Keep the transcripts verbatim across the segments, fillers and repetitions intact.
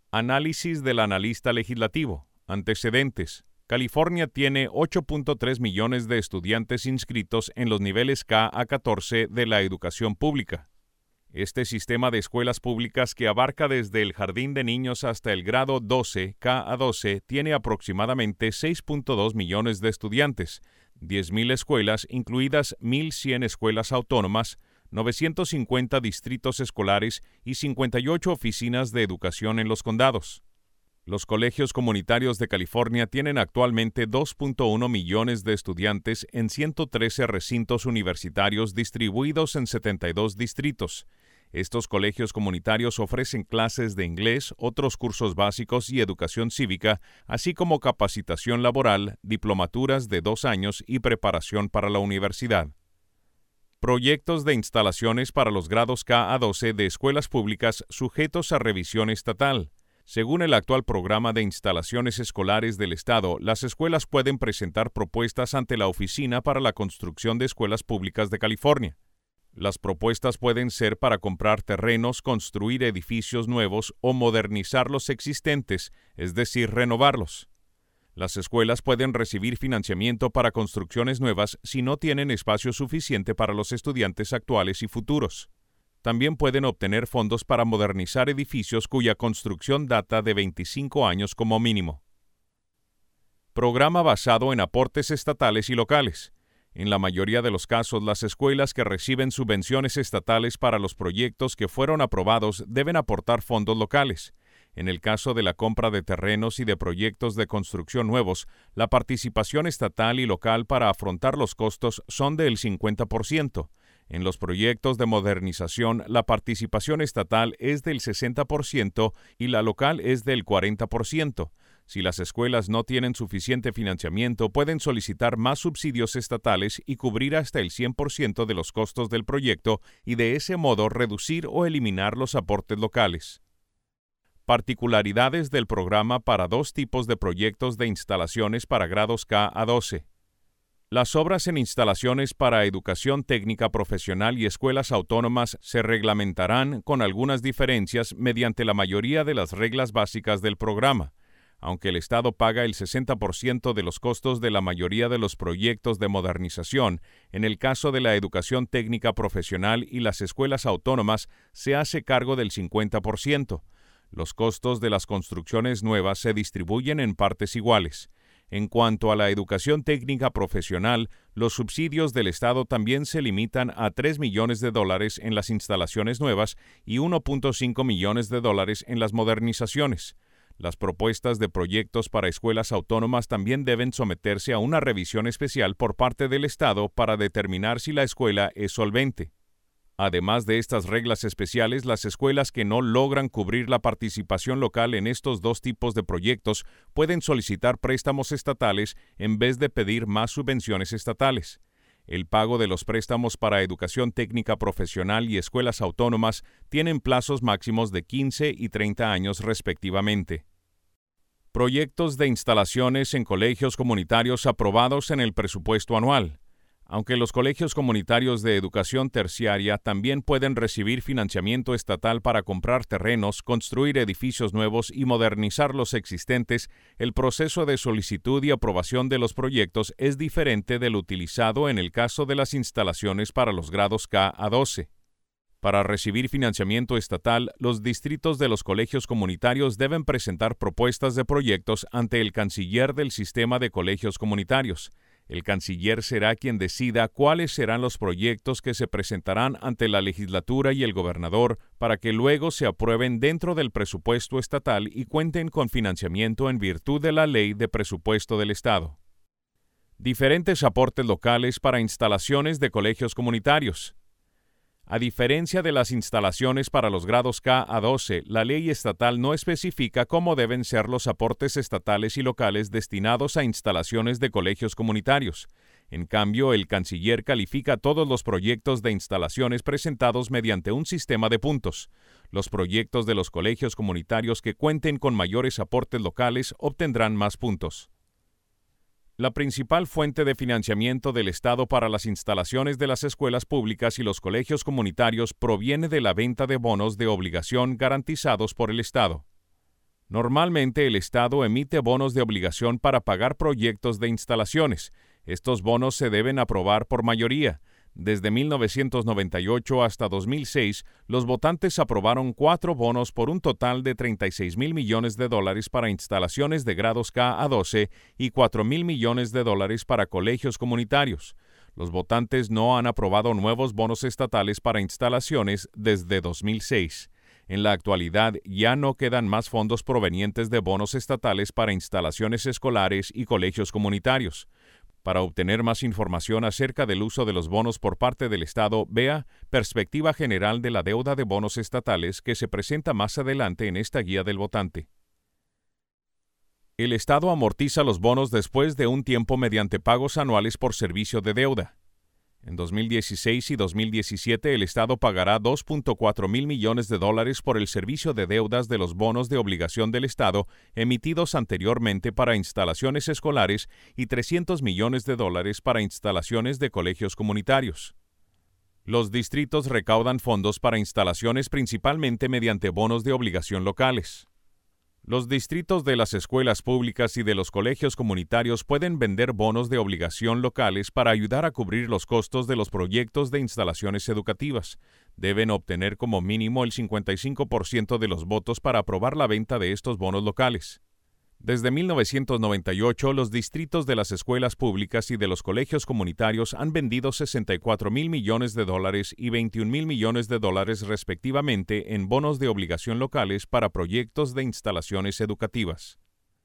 Análisis del analista legislativo. Antecedentes. California tiene ocho punto tres millones de estudiantes inscritos en los niveles K a catorce de la educación pública. Este sistema de escuelas públicas, que abarca desde el jardín de niños hasta el grado doce, K a doce, tiene aproximadamente seis punto dos millones de estudiantes, diez mil escuelas, incluidas mil cien escuelas autónomas, novecientos cincuenta distritos escolares y cincuenta y ocho oficinas de educación en los condados. Los colegios comunitarios de California tienen actualmente dos punto uno millones de estudiantes en ciento trece recintos universitarios distribuidos en setenta y dos distritos. Estos colegios comunitarios ofrecen clases de inglés, otros cursos básicos y educación cívica, así como capacitación laboral, diplomaturas de dos años y preparación para la universidad. Proyectos de instalaciones para los grados K a doce de escuelas públicas sujetos a revisión estatal. Según el actual programa de instalaciones escolares del Estado, las escuelas pueden presentar propuestas ante la Oficina para la Construcción de Escuelas Públicas de California. Las propuestas pueden ser para comprar terrenos, construir edificios nuevos o modernizar los existentes, es decir, renovarlos. Las escuelas pueden recibir financiamiento para construcciones nuevas si no tienen espacio suficiente para los estudiantes actuales y futuros. También pueden obtener fondos para modernizar edificios cuya construcción data de veinticinco años como mínimo. Programa basado en aportes estatales y locales. En la mayoría de los casos, las escuelas que reciben subvenciones estatales para los proyectos que fueron aprobados deben aportar fondos locales. En el caso de la compra de terrenos y de proyectos de construcción nuevos, la participación estatal y local para afrontar los costos son del cincuenta por ciento. En los proyectos de modernización, la participación estatal es del sesenta por ciento y la local es del cuarenta por ciento. Si las escuelas no tienen suficiente financiamiento, pueden solicitar más subsidios estatales y cubrir hasta el cien por ciento de los costos del proyecto y de ese modo reducir o eliminar los aportes locales. Particularidades del programa para dos tipos de proyectos de instalaciones para grados K a doce. Las obras en instalaciones para educación técnica profesional y escuelas autónomas se reglamentarán con algunas diferencias mediante la mayoría de las reglas básicas del programa. Aunque el Estado paga el sesenta por ciento de los costos de la mayoría de los proyectos de modernización, en el caso de la educación técnica profesional y las escuelas autónomas se hace cargo del cincuenta por ciento. Los costos de las construcciones nuevas se distribuyen en partes iguales. En cuanto a la educación técnica profesional, los subsidios del Estado también se limitan a tres millones de dólares en las instalaciones nuevas y uno punto cinco millones de dólares en las modernizaciones. Las propuestas de proyectos para escuelas autónomas también deben someterse a una revisión especial por parte del Estado para determinar si la escuela es solvente. Además de estas reglas especiales, las escuelas que no logran cubrir la participación local en estos dos tipos de proyectos pueden solicitar préstamos estatales en vez de pedir más subvenciones estatales. El pago de los préstamos para educación técnica profesional y escuelas autónomas tienen plazos máximos de quince y treinta años respectivamente. Proyectos de instalaciones en colegios comunitarios aprobados en el presupuesto anual. Aunque los colegios comunitarios de educación terciaria también pueden recibir financiamiento estatal para comprar terrenos, construir edificios nuevos y modernizar los existentes, el proceso de solicitud y aprobación de los proyectos es diferente del utilizado en el caso de las instalaciones para los grados K a doce. Para recibir financiamiento estatal, los distritos de los colegios comunitarios deben presentar propuestas de proyectos ante el canciller del sistema de colegios comunitarios. El canciller será quien decida cuáles serán los proyectos que se presentarán ante la legislatura y el gobernador para que luego se aprueben dentro del presupuesto estatal y cuenten con financiamiento en virtud de la Ley de Presupuesto del Estado. Diferentes aportes locales para instalaciones de colegios comunitarios. A diferencia de las instalaciones para los grados K a doce, la ley estatal no especifica cómo deben ser los aportes estatales y locales destinados a instalaciones de colegios comunitarios. En cambio, el canciller califica todos los proyectos de instalaciones presentados mediante un sistema de puntos. Los proyectos de los colegios comunitarios que cuenten con mayores aportes locales obtendrán más puntos. La principal fuente de financiamiento del Estado para las instalaciones de las escuelas públicas y los colegios comunitarios proviene de la venta de bonos de obligación garantizados por el Estado. Normalmente el Estado emite bonos de obligación para pagar proyectos de instalaciones. Estos bonos se deben aprobar por mayoría. Desde mil novecientos noventa y ocho hasta dos mil seis, los votantes aprobaron cuatro bonos por un total de treinta y seis mil millones de dólares para instalaciones de grados K a doce y cuatro mil millones de dólares para colegios comunitarios. Los votantes no han aprobado nuevos bonos estatales para instalaciones desde dos mil seis. En la actualidad ya no quedan más fondos provenientes de bonos estatales para instalaciones escolares y colegios comunitarios. Para obtener más información acerca del uso de los bonos por parte del Estado, vea Perspectiva General de la Deuda de Bonos Estatales, que se presenta más adelante en esta guía del votante. El Estado amortiza los bonos después de un tiempo mediante pagos anuales por servicio de deuda. En dos mil dieciséis y dos mil diecisiete, el Estado pagará dos punto cuatro mil millones de dólares por el servicio de deudas de los bonos de obligación del Estado emitidos anteriormente para instalaciones escolares y trescientos millones de dólares para instalaciones de colegios comunitarios. Los distritos recaudan fondos para instalaciones principalmente mediante bonos de obligación locales. Los distritos de las escuelas públicas y de los colegios comunitarios pueden vender bonos de obligación locales para ayudar a cubrir los costos de los proyectos de instalaciones educativas. Deben obtener como mínimo el cincuenta y cinco por ciento de los votos para aprobar la venta de estos bonos locales. Desde mil novecientos noventa y ocho, los distritos de las escuelas públicas y de los colegios comunitarios han vendido sesenta y cuatro mil millones de dólares y veintiún mil millones de dólares respectivamente en bonos de obligación locales para proyectos de instalaciones educativas.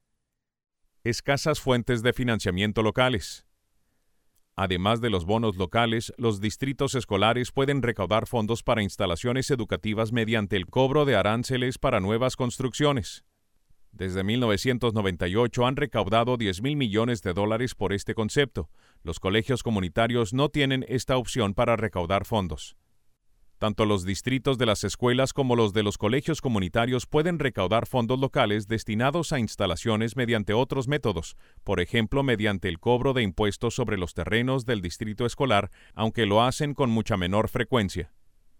Escasas fuentes de financiamiento locales. Además de los bonos locales, los distritos escolares pueden recaudar fondos para instalaciones educativas mediante el cobro de aranceles para nuevas construcciones. Desde mil novecientos noventa y ocho han recaudado diez mil millones de dólares por este concepto. Los colegios comunitarios no tienen esta opción para recaudar fondos. Tanto los distritos de las escuelas como los de los colegios comunitarios pueden recaudar fondos locales destinados a instalaciones mediante otros métodos, por ejemplo mediante el cobro de impuestos sobre los terrenos del distrito escolar, aunque lo hacen con mucha menor frecuencia.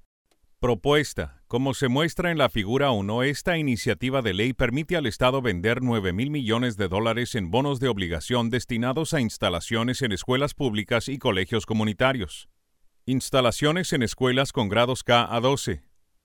Propuesta. Como se muestra en la figura uno, esta iniciativa de ley permite al Estado vender nueve mil millones de dólares en bonos de obligación destinados a instalaciones en escuelas públicas y colegios comunitarios. Instalaciones en escuelas con grados K a doce.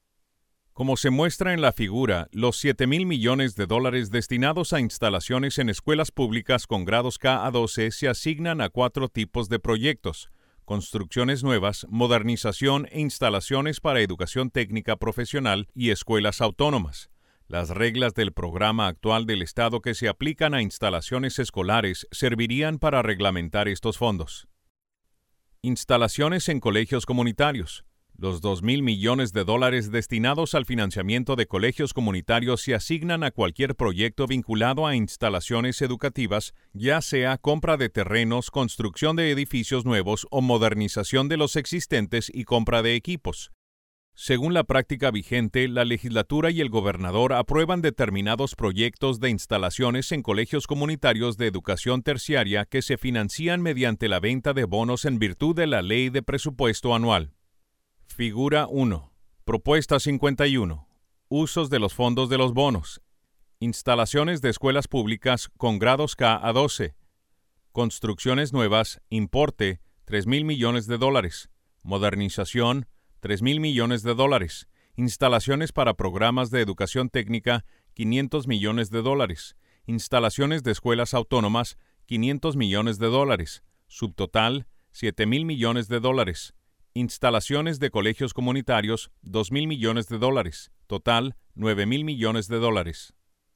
Como se muestra en la figura, los siete mil millones de dólares destinados a instalaciones en escuelas públicas con grados K a doce se asignan a cuatro tipos de proyectos: construcciones nuevas, modernización e instalaciones para educación técnica profesional y escuelas autónomas. Las reglas del programa actual del Estado que se aplican a instalaciones escolares servirían para reglamentar estos fondos. Instalaciones en colegios comunitarios. Los dos mil millones de dólares destinados al financiamiento de colegios comunitarios se asignan a cualquier proyecto vinculado a instalaciones educativas, ya sea compra de terrenos, construcción de edificios nuevos o modernización de los existentes y compra de equipos. Según la práctica vigente, la legislatura y el gobernador aprueban determinados proyectos de instalaciones en colegios comunitarios de educación terciaria que se financian mediante la venta de bonos en virtud de la Ley de Presupuesto Anual. Figura uno. Propuesta cincuenta y uno. Usos de los fondos de los bonos. Instalaciones de escuelas públicas con grados K a doce. Construcciones nuevas, importe, tres mil millones de dólares. Modernización, tres mil millones de dólares. Instalaciones para programas de educación técnica, quinientos millones de dólares. Instalaciones de escuelas autónomas, quinientos millones de dólares. Subtotal, siete mil millones de dólares. Instalaciones de colegios comunitarios, dos mil millones de dólares. Total, nueve mil millones de dólares.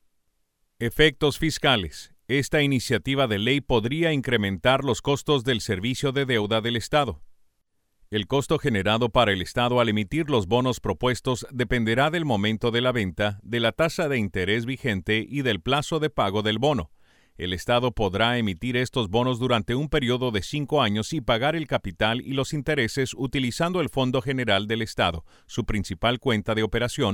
Efectos fiscales. Esta iniciativa de ley podría incrementar los costos del servicio de deuda del Estado. El costo generado para el Estado al emitir los bonos propuestos dependerá del momento de la venta, de la tasa de interés vigente y del plazo de pago del bono. El Estado podrá emitir estos bonos durante un periodo de cinco años y pagar el capital y los intereses utilizando el Fondo General del Estado, su principal cuenta de operación,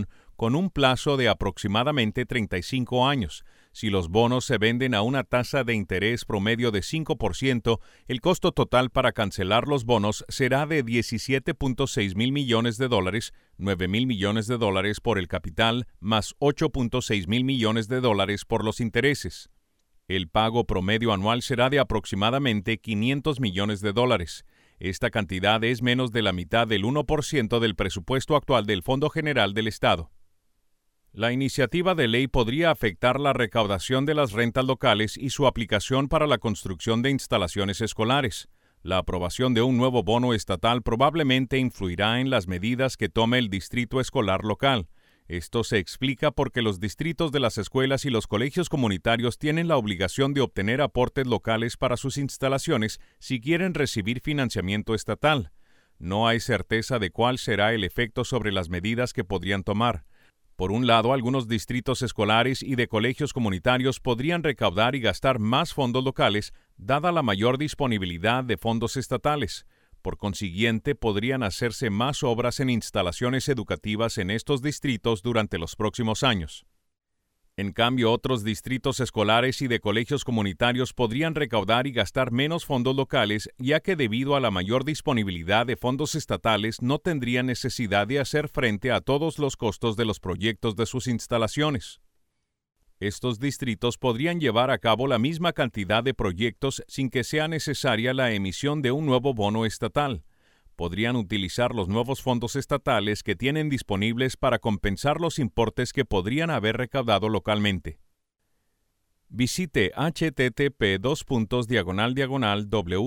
con un plazo de aproximadamente treinta y cinco años. Si los bonos se venden a una tasa de interés promedio de cinco por ciento, el costo total para cancelar los bonos será de diecisiete punto seis mil millones de dólares, nueve mil millones de dólares por el capital, más ocho punto seis mil millones de dólares por los intereses. El pago promedio anual será de aproximadamente quinientos millones de dólares. Esta cantidad es menos de la mitad del uno por ciento del presupuesto actual del Fondo General del Estado. La iniciativa de ley podría afectar la recaudación de las rentas locales y su aplicación para la construcción de instalaciones escolares. La aprobación de un nuevo bono estatal probablemente influirá en las medidas que tome el distrito escolar local. Esto se explica porque los distritos de las escuelas y los colegios comunitarios tienen la obligación de obtener aportes locales para sus instalaciones si quieren recibir financiamiento estatal. No hay certeza de cuál será el efecto sobre las medidas que podrían tomar. Por un lado, algunos distritos escolares y de colegios comunitarios podrían recaudar y gastar más fondos locales, dada la mayor disponibilidad de fondos estatales. Por consiguiente, podrían hacerse más obras en instalaciones educativas en estos distritos durante los próximos años. En cambio, otros distritos escolares y de colegios comunitarios podrían recaudar y gastar menos fondos locales, ya que debido a la mayor disponibilidad de fondos estatales no tendrían necesidad de hacer frente a todos los costos de los proyectos de sus instalaciones. Estos distritos podrían llevar a cabo la misma cantidad de proyectos sin que sea necesaria la emisión de un nuevo bono estatal. Podrían utilizar los nuevos fondos estatales que tienen disponibles para compensar los importes que podrían haber recaudado localmente. Visite http dos puntos diagonal diagonal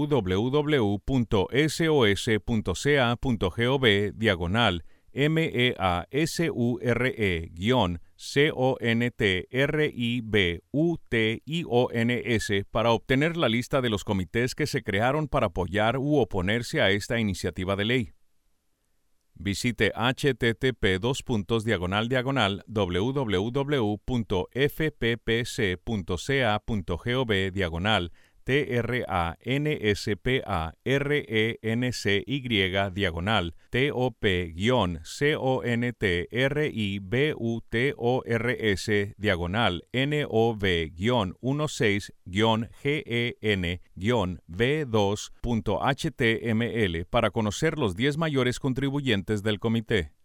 www.sos.ca.gov diagonal measure guión contributionspara obtener la lista de los comités que se crearon para apoyar u oponerse a esta iniciativa de ley. Visite http dos puntos diagonal diagonal www.fppc.ca.gov diagonal transparency diagonal top-contributors diagonal nov-16-gen-v dos punto html para conocer los diez mayores contribuyentes del comité.